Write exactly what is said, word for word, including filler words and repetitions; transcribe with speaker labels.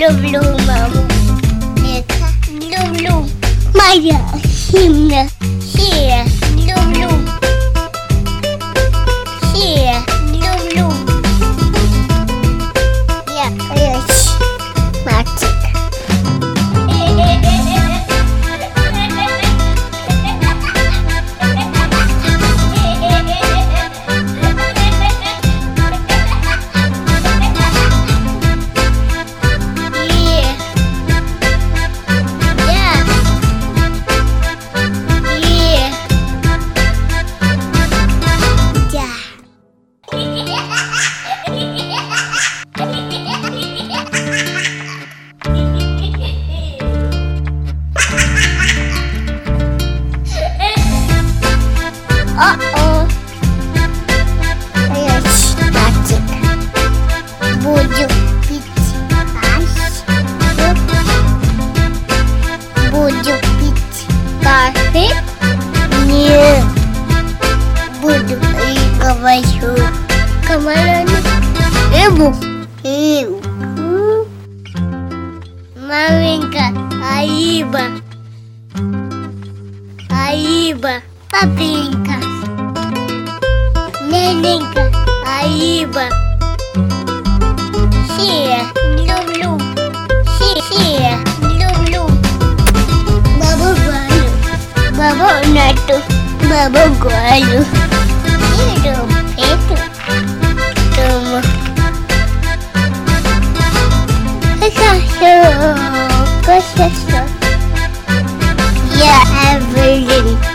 Speaker 1: Люблю маму. Это люблю. Моя химна. Все люблю. Все люблю. Я речь. Мальчик. Uh-oh. Речь, мальчик. Буду пить ас. Буду пить кофе. Не буду и говорю. Комарами. Эбу. Эбу. Маменька, Аиба. Аиба. Папенька. Нененька, Аиба. Все люблю. Все, все люблю. Бабу Галю. Бабу Нату. Бабу Галю. Иду, иду. Дома. Хорошо. Хорошо. Я Эвелин.